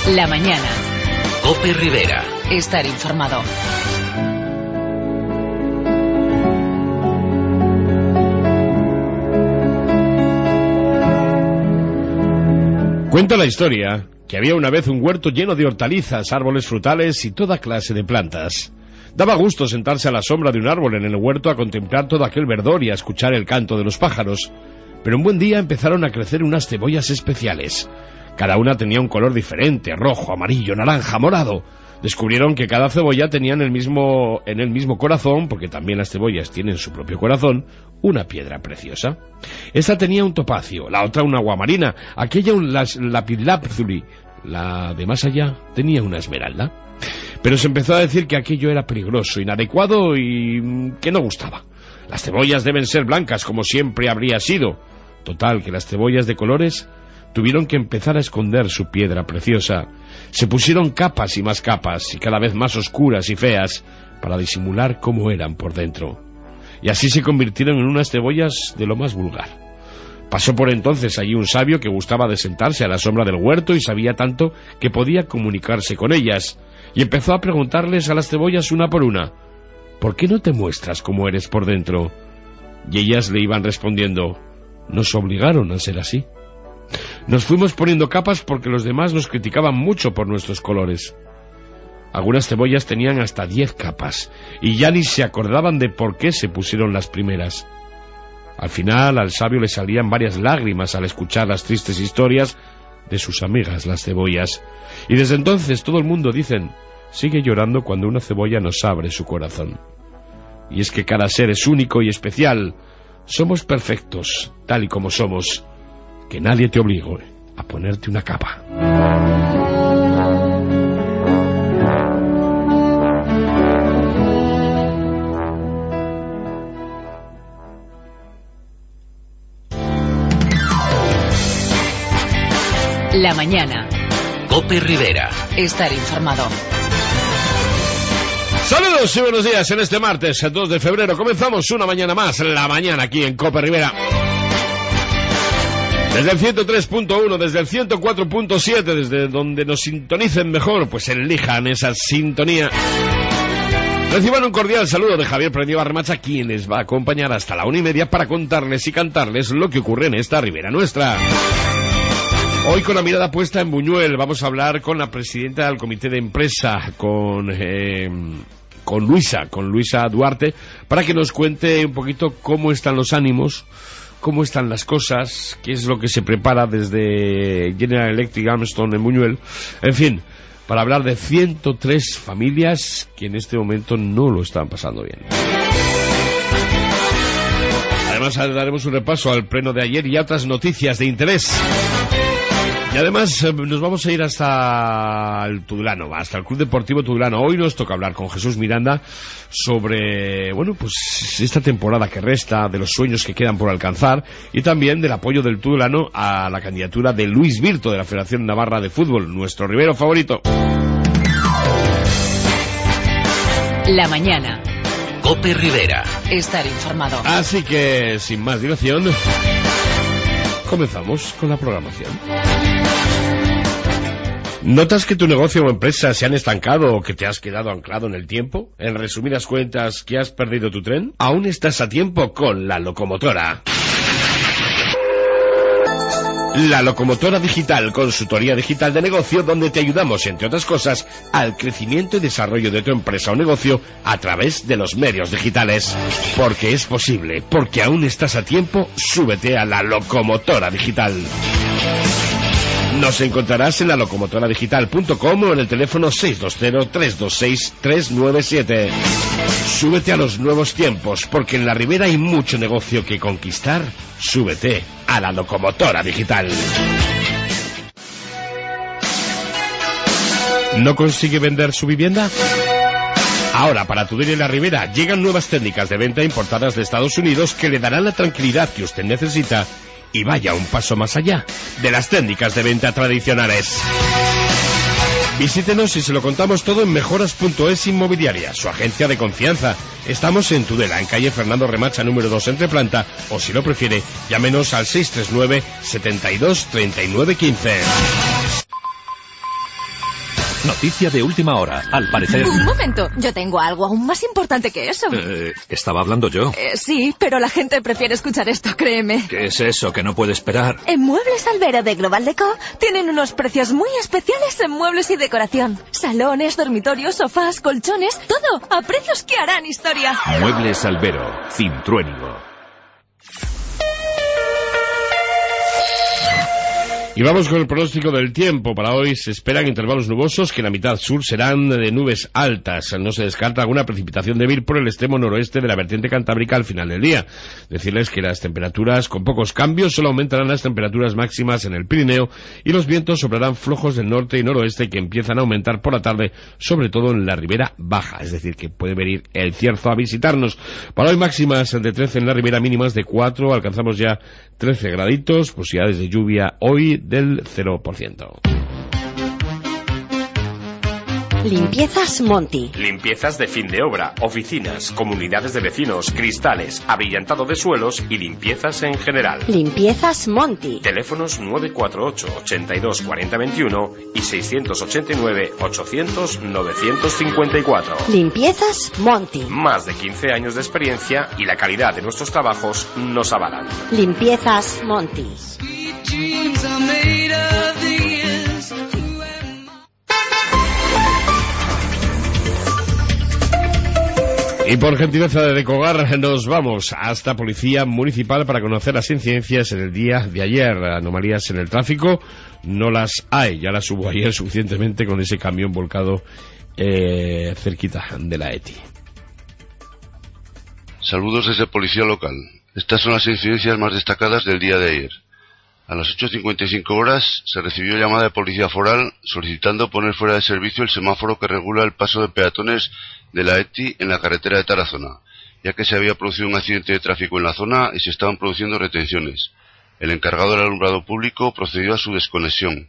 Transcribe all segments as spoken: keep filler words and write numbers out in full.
La mañana. COPE Rivera. Estar informado. Cuenta la historia que había una vez un huerto lleno de hortalizas, árboles frutales y toda clase de plantas. Daba gusto sentarse a la sombra de un árbol en el huerto a contemplar todo aquel verdor y a escuchar el canto de los pájaros. Pero un buen día empezaron a crecer unas cebollas especiales. Cada una tenía un color diferente, rojo, amarillo, naranja, morado. Descubrieron que cada cebolla tenía en el mismo, en el mismo corazón, porque también las cebollas tienen su propio corazón, una piedra preciosa. Esta tenía un topacio, la otra una aguamarina, aquella un lapislázuli, la de más allá tenía una esmeralda. Pero se empezó a decir que aquello era peligroso, inadecuado y que no gustaba. Las cebollas deben ser blancas, como siempre habría sido. Total, que las cebollas de colores tuvieron que empezar a esconder su piedra preciosa. Se pusieron capas y más capas, y cada vez más oscuras y feas, para disimular cómo eran por dentro. Y así se convirtieron en unas cebollas de lo más vulgar. Pasó por entonces allí un sabio que gustaba de sentarse a la sombra del huerto y sabía tanto que podía comunicarse con ellas, y empezó a preguntarles a las cebollas una por una: ¿por qué no te muestras cómo eres por dentro? Y ellas le iban respondiendo: nos obligaron a ser así. Nos fuimos poniendo capas porque los demás nos criticaban mucho por nuestros colores. Algunas cebollas tenían hasta diez capas, y ya ni se acordaban de por qué se pusieron las primeras. Al final al sabio le salían varias lágrimas al escuchar las tristes historias de sus amigas las cebollas, y desde entonces todo el mundo, dicen, sigue llorando cuando una cebolla nos abre su corazón. Y es que cada ser es único y especial. Somos perfectos, tal y como somos. Que nadie te obligue a ponerte una capa. La mañana. COPE Rivera. Estar informado. Saludos y buenos días en este martes, dos de febrero. Comenzamos una mañana más, la mañana aquí en COPE Rivera. Desde el ciento tres punto uno, desde el ciento cuatro punto siete, desde donde nos sintonicen mejor, pues elijan esa sintonía. Reciban un cordial saludo de Javier Prendio Barremacha, quien les va a acompañar hasta la una y media para contarles y cantarles lo que ocurre en esta Ribera nuestra. Hoy con la mirada puesta en Buñuel vamos a hablar con la presidenta del comité de empresa, con eh, con Luisa, con Luisa Duarte, para que nos cuente un poquito cómo están los ánimos, cómo están las cosas, qué es lo que se prepara desde General Electric Armstrong en Buñuel, en fin, para hablar de ciento tres familias que en este momento no lo están pasando bien. Además daremos un repaso al pleno de ayer y a otras noticias de interés. Y además nos vamos a ir hasta el Tudelano, hasta el Club Deportivo Tudelano. Hoy nos toca hablar con Jesús Miranda sobre, bueno, pues esta temporada que resta, de los sueños que quedan por alcanzar y también del apoyo del Tudelano a la candidatura de Luis Virto de la Federación Navarra de Fútbol, nuestro ribero favorito. La mañana. COPE Rivera. Estar informado. Así que, sin más dilación, comenzamos con la programación. ¿Notas que tu negocio o empresa se han estancado o que te has quedado anclado en el tiempo? En resumidas cuentas, ¿que has perdido tu tren? Aún estás a tiempo con La Locomotora. La Locomotora Digital, consultoría digital de negocio, donde te ayudamos, entre otras cosas, al crecimiento y desarrollo de tu empresa o negocio a través de los medios digitales. Porque es posible, porque aún estás a tiempo, súbete a La Locomotora Digital. Nos encontrarás en la locomotora digital punto com o en el teléfono seis dos cero, tres dos seis, tres nueve siete. Súbete a los nuevos tiempos, porque en la Ribera hay mucho negocio que conquistar. Súbete a la Locomotora Digital. ¿No consigue vender su vivienda? Ahora, para Tudela y la Ribera, llegan nuevas técnicas de venta importadas de Estados Unidos que le darán la tranquilidad que usted necesita y vaya un paso más allá de las técnicas de venta tradicionales. Visítenos y se lo contamos todo en mejoras punto es Inmobiliaria, su agencia de confianza. Estamos en Tudela, en calle Fernando Remacha número dos, entre planta, o si lo prefiere, llámenos al seis tres nueve, setenta y dos, treinta y nueve quince. Noticia de última hora. Al parecer... Un momento, yo tengo algo aún más importante que eso. Eh, estaba hablando yo. Eh, sí, pero la gente prefiere escuchar esto, créeme. ¿Qué es eso que no puede esperar? En Muebles Albero de Global Deco tienen unos precios muy especiales en muebles y decoración. Salones, dormitorios, sofás, colchones, todo a precios que harán historia. Muebles Albero, Cintruénigo. Y vamos con el pronóstico del tiempo. Para hoy se esperan intervalos nubosos que en la mitad sur serán de nubes altas. No se descarta alguna precipitación débil por el extremo noroeste de la vertiente cantábrica al final del día. Decirles que las temperaturas con pocos cambios, solo aumentarán las temperaturas máximas en el Pirineo y los vientos soplarán flojos del norte y noroeste que empiezan a aumentar por la tarde, sobre todo en la ribera baja. Es decir, que puede venir el cierzo a visitarnos. Para hoy máximas de trece en la ribera, mínimas de cuatro. Alcanzamos ya trece graditos, posibilidades de lluvia hoy del cero por ciento. Limpiezas Monti. Limpiezas de fin de obra, oficinas, comunidades de vecinos, cristales, abrillantado de suelos y limpiezas en general. Limpiezas Monti. Teléfonos nueve cuatro ocho, ochenta y dos, cuarenta veintiuno y seiscientos ochenta y nueve, ochocientos, novecientos cincuenta y cuatro. Limpiezas Monti. Más de quince años de experiencia y la calidad de nuestros trabajos nos avalan. Limpiezas Monti. Y por gentileza de Decogar nos vamos hasta Policía Municipal para conocer las incidencias en el día de ayer. Anomalías en el tráfico no las hay, ya las hubo ayer suficientemente con ese camión volcado eh, cerquita de la E T I. Saludos desde Policía Local. Estas son las incidencias más destacadas del día de ayer. A las ocho cincuenta y cinco horas se recibió llamada de Policía Foral solicitando poner fuera de servicio el semáforo que regula el paso de peatones de la E T I en la carretera de Tarazona, ya que se había producido un accidente de tráfico en la zona y se estaban produciendo retenciones. El encargado del alumbrado público procedió a su desconexión.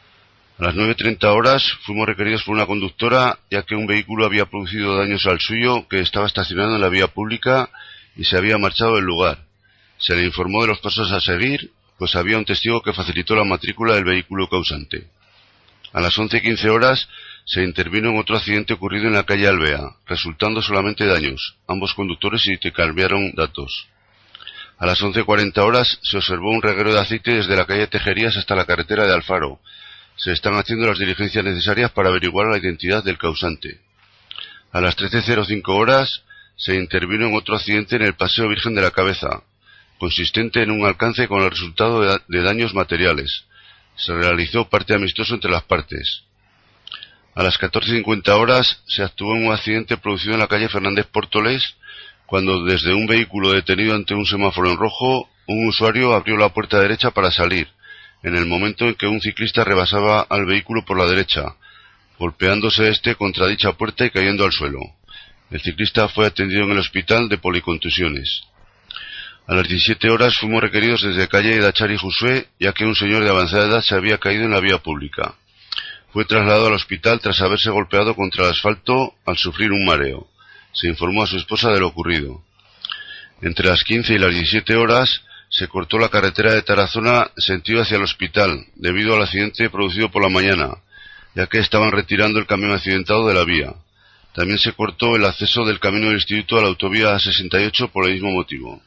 A las nueve treinta horas fuimos requeridos por una conductora, ya que un vehículo había producido daños al suyo que estaba estacionado en la vía pública y se había marchado del lugar. Se le informó de los pasos a seguir, pues había un testigo que facilitó la matrícula del vehículo causante. A las once quince horas se intervino en otro accidente ocurrido en la calle Alvea, resultando solamente daños. Ambos conductores se intercambiaron datos. A las once cuarenta horas se observó un reguero de aceite desde la calle Tejerías hasta la carretera de Alfaro. Se están haciendo las diligencias necesarias para averiguar la identidad del causante. A las trece cero cinco horas se intervino en otro accidente en el Paseo Virgen de la Cabeza, consistente en un alcance con el resultado de, de daños materiales. Se realizó parte amistoso entre las partes. A las catorce cincuenta horas se actuó en un accidente producido en la calle Fernández Portolés, cuando desde un vehículo detenido ante un semáforo en rojo, un usuario abrió la puerta derecha para salir, en el momento en que un ciclista rebasaba al vehículo por la derecha, golpeándose este contra dicha puerta y cayendo al suelo. El ciclista fue atendido en el hospital de policontusiones. A las diecisiete horas fuimos requeridos desde calle Dachari Josué, ya que un señor de avanzada edad se había caído en la vía pública. Fue trasladado al hospital tras haberse golpeado contra el asfalto al sufrir un mareo. Se informó a su esposa de lo ocurrido. Entre las quince y las diecisiete horas se cortó la carretera de Tarazona sentido hacia el hospital, debido al accidente producido por la mañana, ya que estaban retirando el camión accidentado de la vía. También se cortó el acceso del camino del instituto a la autovía A sesenta y ocho por el mismo motivo.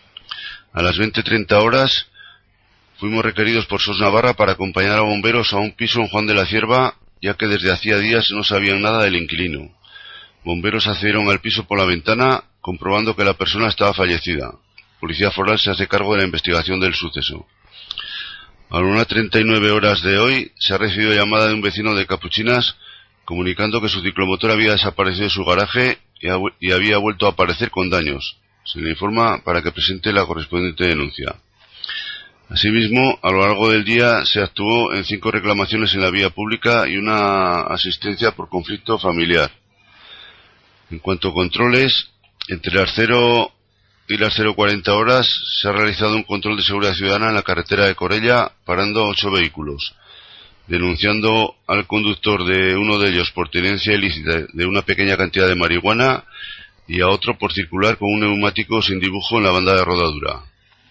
A las veinte treinta horas fuimos requeridos por SOS Navarra para acompañar a bomberos a un piso en Juan de la Cierva, ya que desde hacía días no sabían nada del inquilino. Bomberos accedieron al piso por la ventana, comprobando que la persona estaba fallecida. Policía Foral se hace cargo de la investigación del suceso. A las una treinta y nueve horas de hoy se ha recibido llamada de un vecino de Capuchinas comunicando que su ciclomotor había desaparecido de su garaje y, ha, y había vuelto a aparecer con daños. Se le informa para que presente la correspondiente denuncia. Asimismo, a lo largo del día se actuó en cinco reclamaciones en la vía pública y una asistencia por conflicto familiar. En cuanto a controles, entre las cero y las cero cuarenta horas se ha realizado un control de seguridad ciudadana en la carretera de Corella, parando ocho vehículos, denunciando al conductor de uno de ellos por tenencia ilícita de una pequeña cantidad de marihuana y a otro por circular con un neumático sin dibujo en la banda de rodadura.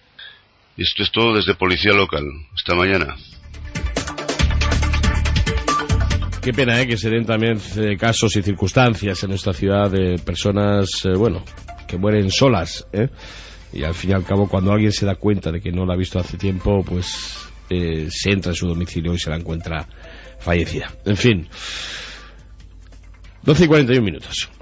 Y esto es todo desde Policía Local. Hasta mañana. qué pena, ¿eh? Que se den también eh, casos y circunstancias en esta ciudad de personas, eh, bueno, que mueren solas, ¿eh? Y al fin y al cabo, cuando alguien se da cuenta de que no la ha visto hace tiempo, pues eh, se entra en su domicilio y se la encuentra fallecida. En fin, doce y cuarenta y un minutos.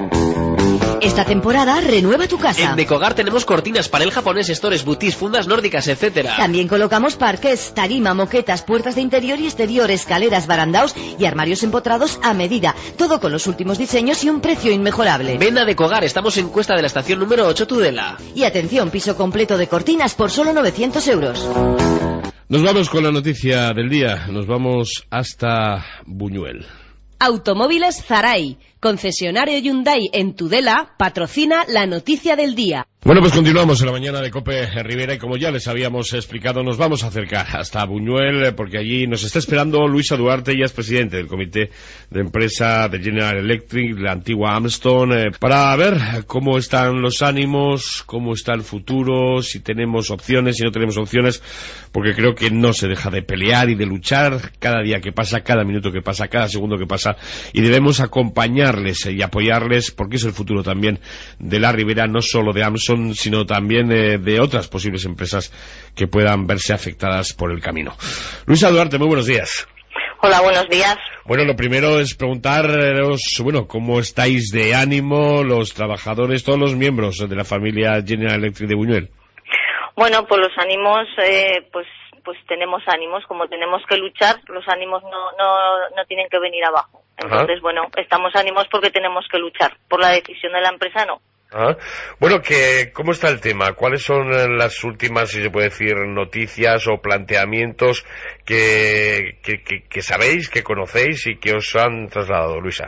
Esta temporada renueva tu casa. En Decogar tenemos cortinas, panel japonés, stores, boutis, fundas nórdicas, etcétera. También colocamos parqués, tarima, moquetas, puertas de interior y exterior, escaleras, barandaos y armarios empotrados a medida. Todo con los últimos diseños y un precio inmejorable. Ven a Decogar, estamos en Cuesta de la estación número ocho, Tudela. Y atención, piso completo de cortinas por solo novecientos euros. Nos vamos con la noticia del día. Nos vamos hasta Buñuel. Automóviles Zaray, concesionario Hyundai en Tudela, patrocina la noticia del día. Bueno, pues continuamos en la mañana de COPE Rivera y como ya les habíamos explicado, nos vamos a acercar hasta Buñuel porque allí nos está esperando Luisa Duarte, ella es presidente del comité de empresa de General Electric, la antigua Alstom, eh, para ver cómo están los ánimos, cómo está el futuro, si tenemos opciones, si no tenemos opciones, porque creo que no se deja de pelear y de luchar cada día que pasa, cada minuto que pasa, cada segundo que pasa, y debemos acompañarles y apoyarles porque es el futuro también de la Ribera, no solo de Alstom, sino también eh, de otras posibles empresas que puedan verse afectadas por el camino. Luisa Duarte, muy buenos días. Hola, buenos días. Bueno, lo primero es preguntaros, bueno, ¿cómo estáis de ánimo los trabajadores, todos los miembros de la familia General Electric de Buñuel? Bueno, pues los ánimos, eh, pues pues tenemos ánimos, como tenemos que luchar, los ánimos no no no tienen que venir abajo. Entonces, Ajá. bueno, estamos ánimos porque tenemos que luchar. Por la decisión de la empresa, no. Ah, bueno, que ¿cómo está el tema? ¿Cuáles son las últimas, si se puede decir, noticias o planteamientos que, que, que, que sabéis, que conocéis y que os han trasladado, Luisa?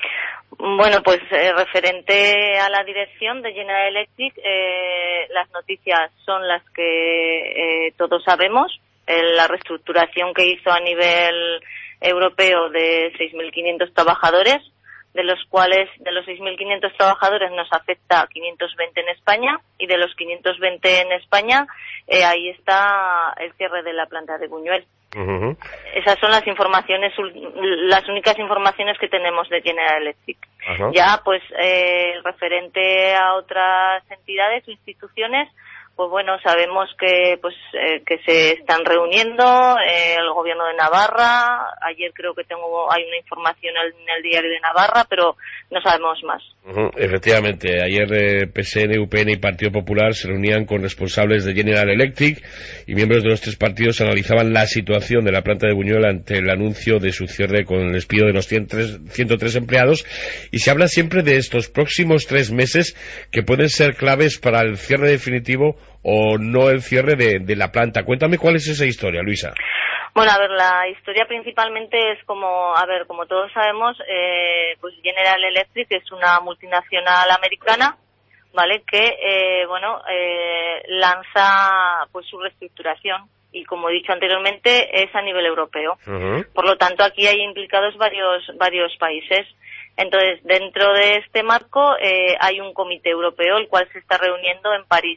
Bueno, pues eh, referente a la dirección de General Electric, eh, las noticias son las que eh, todos sabemos. Eh, la reestructuración que hizo a nivel europeo de seis mil quinientos trabajadores, de los cuales de los seis mil quinientos trabajadores nos afecta a quinientos veinte en España, y de los quinientos veinte en España, eh, ahí está el cierre de la planta de Buñuel. Uh-huh. Esas son las informaciones, las únicas informaciones que tenemos de General Electric. Uh-huh. Ya, pues, eh, referente a otras entidades o instituciones, pues bueno, sabemos que pues eh, que se están reuniendo eh, el gobierno de Navarra. Ayer creo que tengo hay una información en el diario de Navarra, pero no sabemos más. Uh-huh. Efectivamente, ayer eh, P S N, U P N y Partido Popular se reunían con responsables de General Electric y miembros de los tres partidos analizaban la situación de la planta de Buñuel ante el anuncio de su cierre con el despido de los ciento tres empleados, y se habla siempre de estos próximos tres meses que pueden ser claves para el cierre definitivo o no el cierre de, de la planta. Cuéntame cuál es esa historia, Luisa. Bueno, a ver, la historia principalmente es como, a ver, como todos sabemos, eh, pues General Electric es una multinacional americana, ¿vale? Que, eh, bueno, eh, lanza pues su reestructuración y, como he dicho anteriormente, es a nivel europeo. Uh-huh. Por lo tanto, aquí hay implicados varios varios países. Entonces, dentro de este marco eh, hay un comité europeo el cual se está reuniendo en París.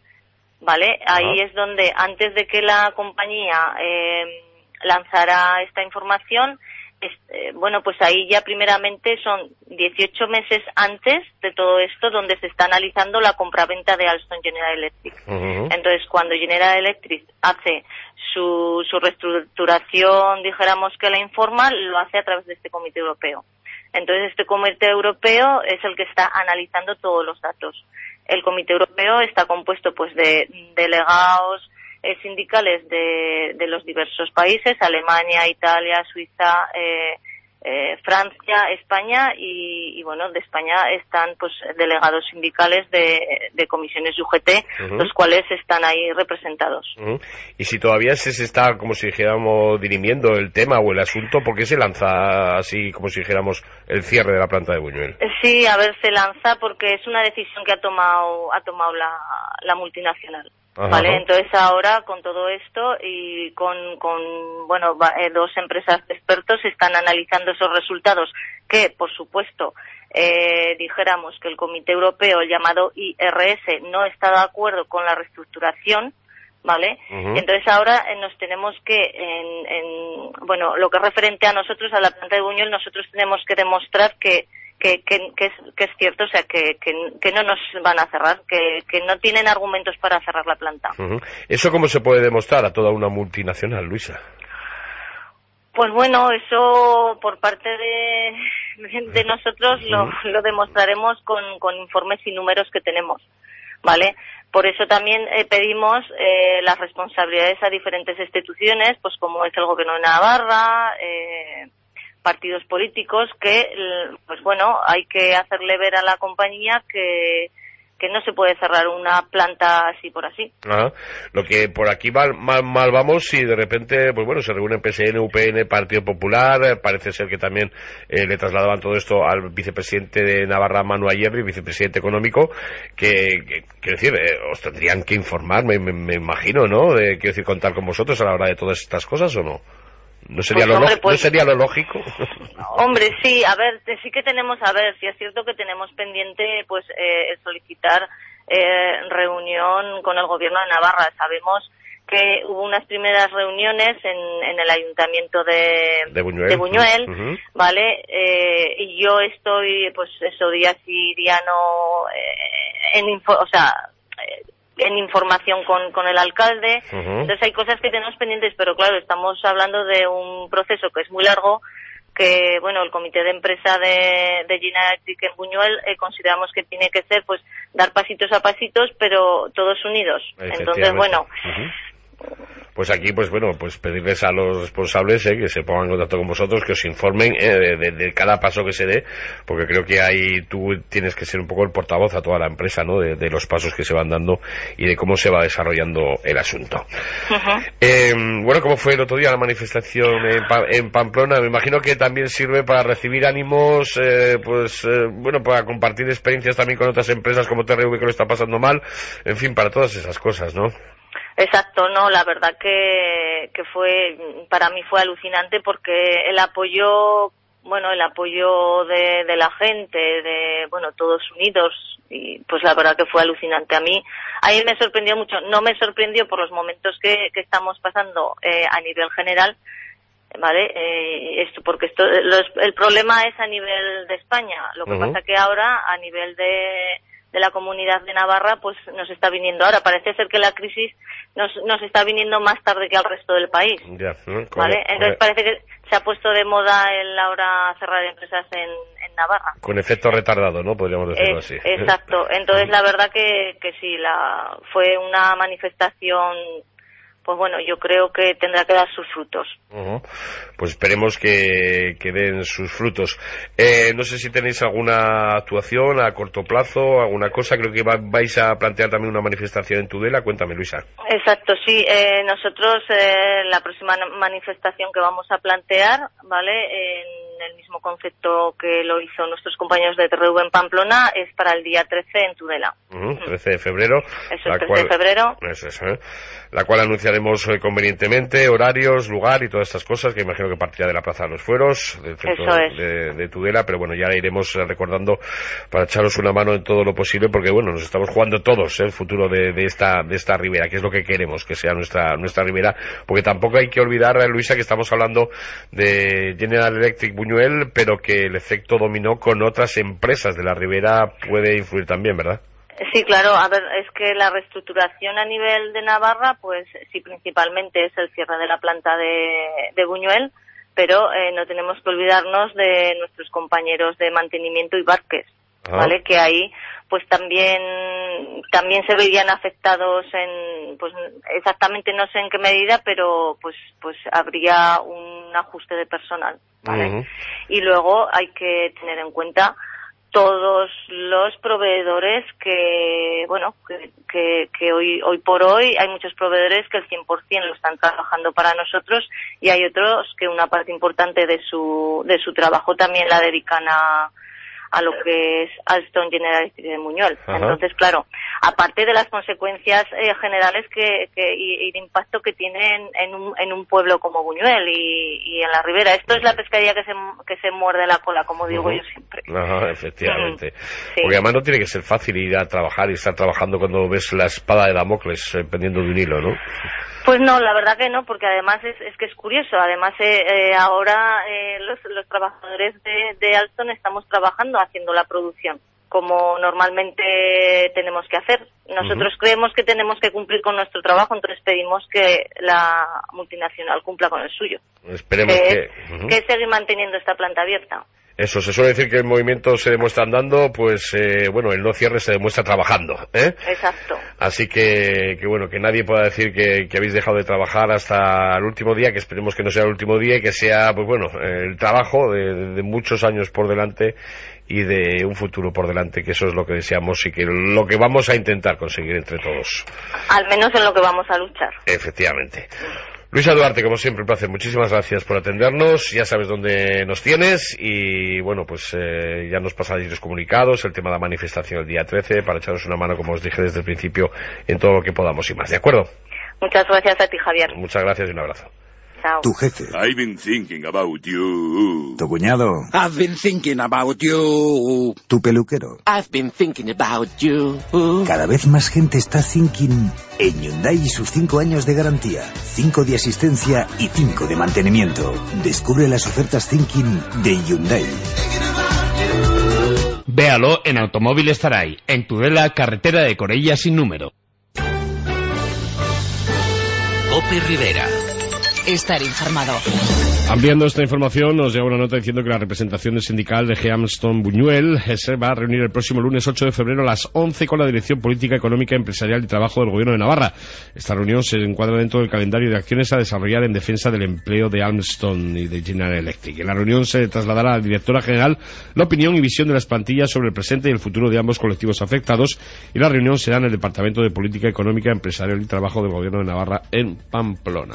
Vale, ahí es donde, antes de que la compañía eh, lanzara esta información, este, bueno, pues ahí ya primeramente son dieciocho meses antes de todo esto donde se está analizando la compraventa de Alstom General Electric. Uh-huh. Entonces, cuando General Electric hace su, su reestructuración, dijéramos que la informa, lo hace a través de este comité europeo. Entonces, este comité europeo es el que está analizando todos los datos. El Comité Europeo está compuesto pues de delegados eh, sindicales de, de los diversos países, Alemania, Italia, Suiza, eh, eh, Francia, España y, y bueno, de España están pues delegados sindicales de, de comisiones U G T, uh-huh. los cuales están ahí representados. Uh-huh. Y si todavía se, se está, como si dijéramos, dirimiendo el tema o el asunto, ¿por qué se lanza así, como si dijéramos, el cierre de la planta de Buñuel? Sí, a ver, se lanza porque es una decisión que ha tomado ha tomado la, la multinacional. Ajá. Vale, entonces ahora con todo esto y con, con bueno, eh, dos empresas de expertos están analizando esos resultados que, por supuesto, eh, dijéramos que el Comité Europeo, el llamado I R S, no está de acuerdo con la reestructuración, ¿vale? Uh-huh. Entonces ahora eh, nos tenemos que, en, en, bueno, lo que es referente a nosotros, a la planta de Buñuel, nosotros tenemos que demostrar que que, que, que, es, que es cierto, o sea, que, que, que no nos van a cerrar, que, que no tienen argumentos para cerrar la planta. Uh-huh. ¿Eso cómo se puede demostrar a toda una multinacional, Luisa? Pues bueno, eso por parte de, de nosotros lo, lo demostraremos con, con informes y números que tenemos, ¿vale? Por eso también eh, pedimos eh, las responsabilidades a diferentes instituciones, pues como es el Gobierno de Navarra, eh, partidos políticos, que, pues bueno, hay que hacerle ver a la compañía que, que no se puede cerrar una planta así por así. Ajá. Lo que por aquí mal, mal, mal vamos, si de repente, pues bueno, se reúnen P S N, U P N, Partido Popular, eh, parece ser que también eh, le trasladaban todo esto al vicepresidente de Navarra, Manu Ayerri, vicepresidente económico, que, que quiero decir, eh, os tendrían que informar, me, me, me imagino, ¿no? De, quiero decir, contar con vosotros a la hora de todas estas cosas, ¿o no? ¿No sería, pues, lo, hombre, pues, ¿no sería lo lógico? Hombre, sí, a ver, sí que tenemos, a ver, sí es cierto que tenemos pendiente, pues, eh, solicitar eh, reunión con el Gobierno de Navarra. Sabemos que hubo unas primeras reuniones en, en el Ayuntamiento de, de Buñuel, de Buñuel uh-huh. ¿vale? Eh, y yo estoy, pues, eso, día sí, día no, eh, en info, o sea, eh, en información con, con el alcalde. Uh-huh. Entonces hay cosas que tenemos pendientes, pero claro, estamos hablando de un proceso que es muy largo, que bueno, el comité de empresa de, de General Electric en Buñuel eh, consideramos que tiene que ser, pues, dar pasitos a pasitos, pero todos unidos. Entonces, bueno... Uh-huh. Pues aquí, pues bueno, pues pedirles a los responsables eh, que se pongan en contacto con vosotros, que os informen eh, de, de, de cada paso que se dé, porque creo que ahí tú tienes que ser un poco el portavoz a toda la empresa, ¿no? De, de los pasos que se van dando y de cómo se va desarrollando el asunto. Uh-huh. Eh, bueno, ¿cómo fue el otro día la manifestación en, pa- en Pamplona? Me imagino que también sirve para recibir ánimos, eh, pues eh, bueno, para compartir experiencias también con otras empresas como T R V que lo está pasando mal, en fin, para todas esas cosas, ¿no? Exacto, no, la verdad que, que fue, para mí fue alucinante porque el apoyo, bueno, el apoyo de, de la gente, de, bueno, todos unidos, y pues la verdad que fue alucinante. A mí, a mí me sorprendió mucho, no me sorprendió por los momentos que, que estamos pasando eh, a nivel general, ¿vale? Eh, esto, porque esto, los, el problema es a nivel de España, lo que uh-huh. pasa que ahora, a nivel de... de la Comunidad de Navarra, pues nos está viniendo ahora. Parece ser que la crisis nos, nos está viniendo más tarde que al resto del país. Ya, ¿no? ¿Vale? Entonces parece que se ha puesto de moda el ahora cerrar empresas en, en Navarra. Con efecto retardado, ¿no? Podríamos decirlo es, así. Exacto. Entonces la verdad que, que sí, la fue una manifestación... Pues bueno, yo creo que tendrá que dar sus frutos. Uh-huh. Pues esperemos que, que den sus frutos. Eh, no sé si tenéis alguna actuación a corto plazo, alguna cosa. Creo que va, vais a plantear también una manifestación en Tudela. Cuéntame, Luisa. Exacto, sí. Eh, nosotros, eh, la próxima manifestación que vamos a plantear, ¿vale? En el mismo concepto que lo hizo nuestros compañeros de T R V en Pamplona, es para el día trece en Tudela. Uh-huh, trece de febrero. Eso es, trece cual, de febrero. Eso es, ¿eh? La cual anunciaremos eh, convenientemente horarios, lugar y todas estas cosas, que imagino que partirá de la Plaza de los Fueros, del centro es. de, de Tudela, pero bueno, ya la iremos recordando para echaros una mano en todo lo posible, porque bueno, nos estamos jugando todos ¿eh? el futuro de, de esta de esta ribera, que es lo que queremos que sea nuestra nuestra ribera, porque tampoco hay que olvidar, Luisa, que estamos hablando de General Electric Buñuel, pero que el efecto dominó con otras empresas de la ribera puede influir también, ¿verdad? Sí, claro, a ver, es que la reestructuración a nivel de Navarra, pues sí, principalmente es el cierre de la planta de, de Buñuel, pero eh, no tenemos que olvidarnos de nuestros compañeros de mantenimiento y barques, ah. ¿vale? Que ahí, pues también, también se verían afectados en, pues exactamente no sé en qué medida, pero pues, pues habría un ajuste de personal, ¿vale? Uh-huh. Y luego hay que tener en cuenta todos los proveedores que, bueno, que, que, que hoy hoy por hoy hay muchos proveedores que el cien por ciento lo están trabajando para nosotros y hay otros que una parte importante de su de su trabajo también la dedican a a lo que es Alstom General Electric de Buñuel. Ajá. Entonces, claro, aparte de las consecuencias eh, generales que, que y, y de impacto que tienen en un, en un pueblo como Buñuel y, y en la ribera. Esto es la pescadilla que se, que se muerde la cola, como digo uh-huh. yo siempre. siempre. No, efectivamente. Sí. Porque además no tiene que ser fácil ir a trabajar y estar trabajando cuando ves la espada de Damocles eh, pendiendo de un hilo, ¿no? Pues no, la verdad que no, porque además es, es que es curioso. Además, eh, eh, ahora eh, los, los trabajadores de, de Alstom estamos trabajando haciendo la producción, como normalmente tenemos que hacer. Nosotros uh-huh. creemos que tenemos que cumplir con nuestro trabajo, entonces pedimos que la multinacional cumpla con el suyo. Esperemos que, que... Uh-huh. que es seguir manteniendo esta planta abierta. Eso, se suele decir que el movimiento se demuestra andando, pues eh, bueno, el no cierre se demuestra trabajando, ¿eh? Exacto. Así que, que bueno, que nadie pueda decir que, que habéis dejado de trabajar hasta el último día, que esperemos que no sea el último día y que sea, pues bueno, el trabajo de, de muchos años por delante y de un futuro por delante, que eso es lo que deseamos y que lo que vamos a intentar conseguir entre todos. Al menos en lo que vamos a luchar. Efectivamente. Luisa Duarte, como siempre, un placer. Muchísimas gracias por atendernos. Ya sabes dónde nos tienes y, bueno, pues eh, ya nos pasaréis los comunicados, el tema de la manifestación el día trece, para echaros una mano, como os dije desde el principio, en todo lo que podamos y más. ¿De acuerdo? Muchas gracias a ti, Javier. Muchas gracias y un abrazo. Chao. Tu jefe. I've been thinking about you. Tu cuñado. I've been thinking about you. Tu peluquero. I've been thinking about you. Cada vez más gente está thinking en Hyundai y sus cinco años de garantía, cinco de asistencia y cinco de mantenimiento. Descubre las ofertas thinking de Hyundai. Véalo en Automóviles Zaray, en Tudela, carretera de Corella sin número. Cope Rivera. Estar informado. Ampliando esta información, nos llega una nota diciendo que la representación sindical de G. Alstom Buñuel se va a reunir el próximo lunes ocho de febrero a las once con la Dirección Política, Económica, Empresarial y Trabajo del Gobierno de Navarra. Esta reunión se encuadra dentro del calendario de acciones a desarrollar en defensa del empleo de Alstom y de General Electric. En la reunión se trasladará a la directora general la opinión y visión de las plantillas sobre el presente y el futuro de ambos colectivos afectados, y la reunión será en el Departamento de Política Económica, Empresarial y Trabajo del Gobierno de Navarra en Pamplona.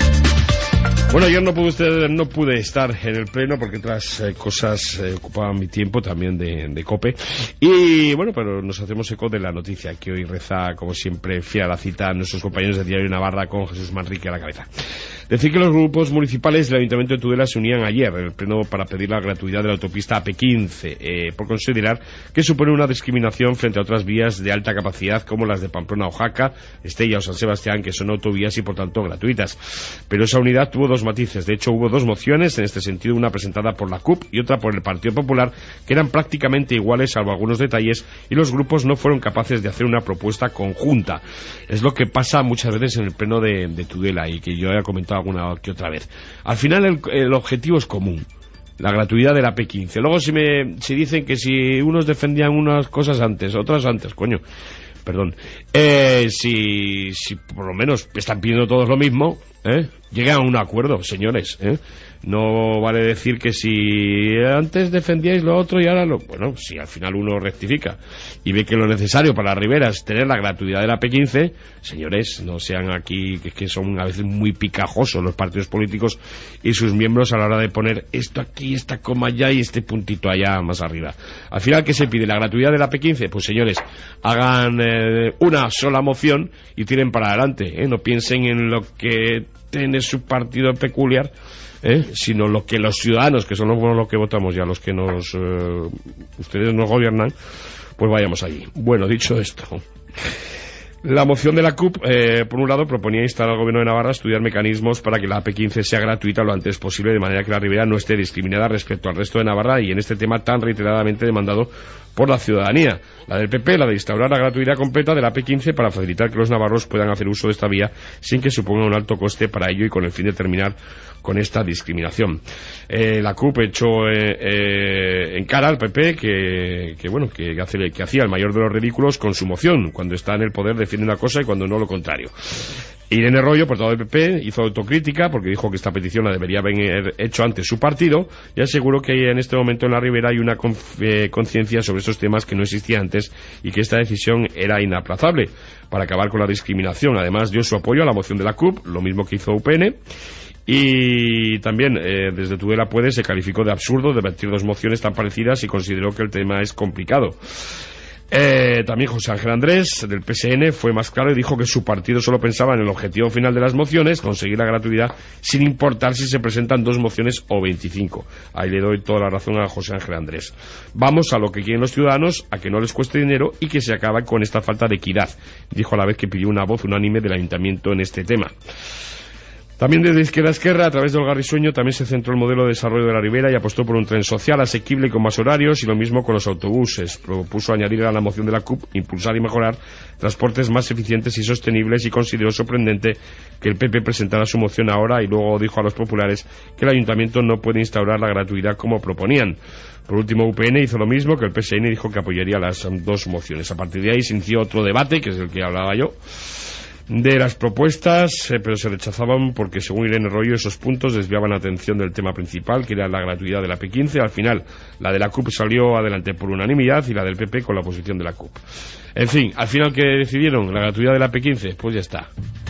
Bueno, ayer no pude, usted, no pude estar en el pleno porque otras eh, cosas eh, ocupaban mi tiempo también de, de COPE. Y bueno, pero nos hacemos eco de la noticia que hoy reza, como siempre, fiel a la cita a nuestros compañeros de Diario Navarra con Jesús Manrique a la cabeza. Decir que los grupos municipales del Ayuntamiento de Tudela se unían ayer en el pleno para pedir la gratuidad de la autopista A P quince, eh, por considerar que supone una discriminación frente a otras vías de alta capacidad como las de Pamplona o Jaca, Estella o San Sebastián, que son autovías y por tanto gratuitas. Pero esa unidad tuvo dos matices. De hecho, hubo dos mociones en este sentido, una presentada por la C U P y otra por el Partido Popular, que eran prácticamente iguales salvo algunos detalles, y los grupos no fueron capaces de hacer una propuesta conjunta. Es lo que pasa muchas veces en el pleno de, de Tudela y que yo he comentado alguna que otra vez. Al final el, el objetivo es común, la gratuidad de la A P quince. Luego si me si dicen que si unos defendían unas cosas antes, otras antes, coño, perdón, eh, si, si por lo menos están pidiendo todos lo mismo, ¿eh? Lleguen a un acuerdo, señores, ¿eh? No vale decir que si antes defendíais lo otro y ahora lo... Bueno, si al final uno rectifica y ve que lo necesario para la Ribera es tener la gratuidad de la A P quince, señores, no sean aquí, que, que son a veces muy picajosos los partidos políticos y sus miembros a la hora de poner esto aquí, esta coma allá y este puntito allá más arriba. Al final, ¿qué se pide? ¿La gratuidad de la A P quince? Pues señores, hagan eh, una sola moción y tiren para adelante, ¿eh? No piensen en lo que tiene su partido peculiar, ¿eh? Sino lo que los ciudadanos, que son los, los que votamos ya, los que nos eh, ustedes nos gobiernan, pues vayamos allí. Bueno, dicho esto, la moción de la C U P, eh, por un lado, proponía instar al Gobierno de Navarra a estudiar mecanismos para que la A P quince sea gratuita lo antes posible, de manera que la Ribera no esté discriminada respecto al resto de Navarra y en este tema tan reiteradamente demandado por la ciudadanía. La del P P, la de instaurar la gratuidad completa de la A P quince para facilitar que los navarros puedan hacer uso de esta vía sin que suponga un alto coste para ello y con el fin de terminar con esta discriminación. Eh, la C U P echó eh, eh, en cara al P P que, que bueno, que, hace, que hacía el mayor de los ridículos con su moción. Cuando está en el poder defiende una cosa y cuando no lo contrario. Irene Rollo, portavoz del P P, hizo autocrítica porque dijo que esta petición la debería haber hecho antes su partido y aseguró que en este momento en la Ribera hay una eh, conciencia sobre estos temas que no existía antes y que esta decisión era inaplazable para acabar con la discriminación. Además dio su apoyo a la moción de la C U P, lo mismo que hizo U P N. Y también eh, desde Tudela Puede se calificó de absurdo debatir dos mociones tan parecidas y consideró que el tema es complicado. Eh, también José Ángel Andrés, del P S N, fue más claro y dijo que su partido solo pensaba en el objetivo final de las mociones, conseguir la gratuidad, sin importar si se presentan dos mociones o veinticinco. Ahí le doy toda la razón a José Ángel Andrés. Vamos a lo que quieren los ciudadanos, a que no les cueste dinero y que se acabe con esta falta de equidad, dijo a la vez que pidió una voz unánime del ayuntamiento en este tema. También desde Izquierda a Esquerra, a través del Garrisueño, también se centró el modelo de desarrollo de la Ribera y apostó por un tren social, asequible y con más horarios, y lo mismo con los autobuses. Propuso añadir a la moción de la C U P, impulsar y mejorar transportes más eficientes y sostenibles, y consideró sorprendente que el P P presentara su moción ahora, y luego dijo a los populares que el ayuntamiento no puede instaurar la gratuidad como proponían. Por último, U P N hizo lo mismo, que el P S N dijo que apoyaría las dos mociones. A partir de ahí se inició otro debate, que es el que hablaba yo, de las propuestas, eh, pero se rechazaban porque, según Irene Rollo, esos puntos desviaban la atención del tema principal, que era la gratuidad de la P quince. Al final, la de la C U P salió adelante por unanimidad y la del P P con la oposición de la C U P. En fin, al final, ¿qué decidieron? La gratuidad de la P quince, pues ya está.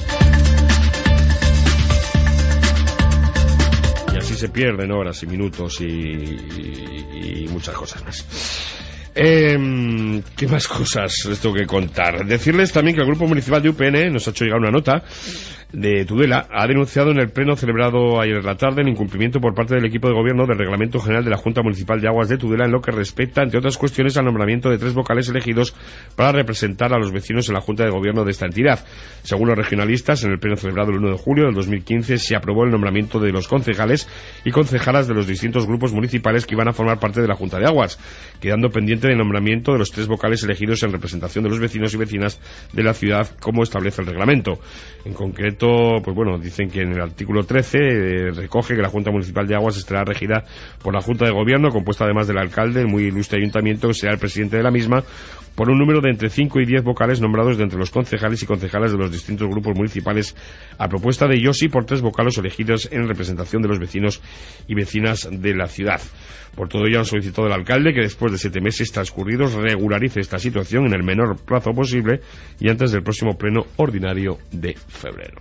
Y así se pierden horas y minutos y, y, y muchas cosas más. Eh, ¿Qué más cosas les tengo que contar? Decirles también que el Grupo Municipal de U P N nos ha hecho llegar una nota de Tudela. Ha denunciado en el pleno celebrado ayer en la tarde el incumplimiento por parte del equipo de gobierno del Reglamento General de la Junta Municipal de Aguas de Tudela en lo que respecta, entre otras cuestiones, al nombramiento de tres vocales elegidos para representar a los vecinos en la Junta de Gobierno de esta entidad. Según los regionalistas, en el pleno celebrado el uno de julio del dos mil quince se aprobó el nombramiento de los concejales y concejalas de los distintos grupos municipales que iban a formar parte de la Junta de Aguas, quedando pendiente del nombramiento de los tres vocales elegidos en representación de los vecinos y vecinas de la ciudad, como establece el reglamento. En concreto, pues bueno, dicen que en el artículo trece eh, recoge que la Junta Municipal de Aguas estará regida por la Junta de Gobierno, compuesta además del alcalde, el muy ilustre ayuntamiento, que será el presidente de la misma, por un número de entre cinco y diez vocales nombrados de entre los concejales y concejales de los distintos grupos municipales, a propuesta de ellos, y por tres vocales elegidos en representación de los vecinos y vecinas de la ciudad. Por todo ello han solicitado al alcalde que después de siete meses transcurridos regularice esta situación en el menor plazo posible y antes del próximo pleno ordinario de febrero.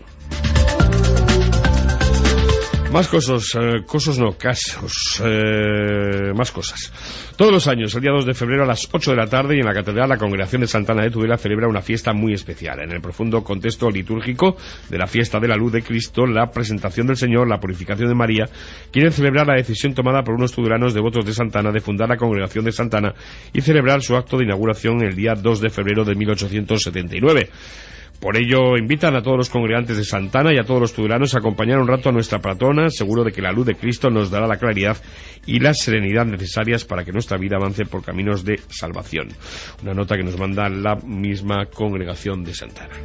Más cosas, eh, cosas no, casos, eh, más cosas. Todos los años, el día dos de febrero a las ocho de la tarde, y en la Catedral, la Congregación de Santa Ana de Tudela celebra una fiesta muy especial. En el profundo contexto litúrgico de la fiesta de la luz de Cristo, la presentación del Señor, la purificación de María, quieren celebrar la decisión tomada por unos tudelanos devotos de Santa Ana de fundar la Congregación de Santa Ana y celebrar su acto de inauguración el día dos de febrero de mil ochocientos setenta y nueve. Por ello, invitan a todos los congregantes de Santa Ana y a todos los tudelanos a acompañar un rato a nuestra patrona, seguro de que la luz de Cristo nos dará la claridad y la serenidad necesarias para que nuestra vida avance por caminos de salvación. Una nota que nos manda la misma Congregación de Santa Ana.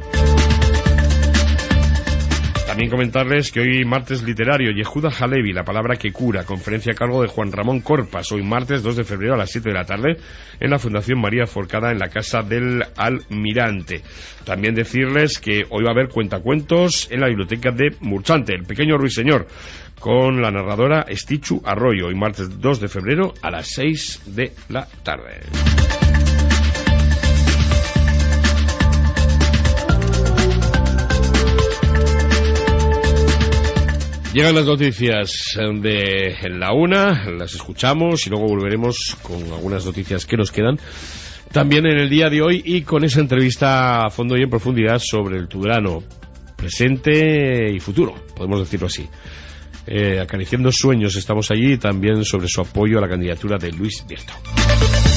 También comentarles que hoy martes literario, Yehuda Halevi, la palabra que cura, conferencia a cargo de Juan Ramón Corpas, hoy martes dos de febrero a las siete de la tarde en la Fundación María Forcada en la Casa del Almirante. También decirles que hoy va a haber cuentacuentos en la biblioteca de Murchante, el pequeño ruiseñor, con la narradora Estichu Arroyo, hoy martes dos de febrero a las seis de la tarde. Llegan las noticias de la una, las escuchamos y luego volveremos con algunas noticias que nos quedan también en el día de hoy, y con esa entrevista a fondo y en profundidad sobre el tudelano presente y futuro, podemos decirlo así. Eh, acariciando sueños estamos allí, y también sobre su apoyo a la candidatura de Luis Bierto.